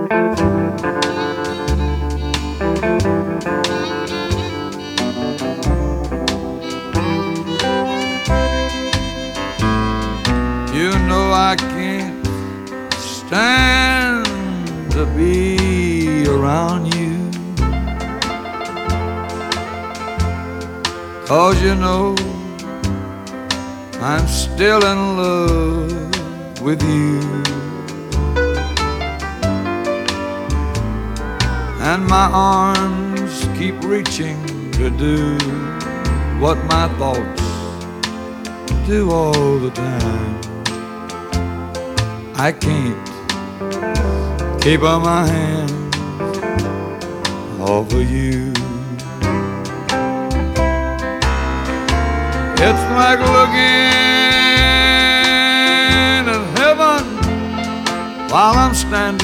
You know I can't stand to be around you, 'cause you know I'm still in love with you. And my arms keep reaching to do what my thoughts do all the time. I can't keep on my hands off of you. It's like looking at heaven while I'm standing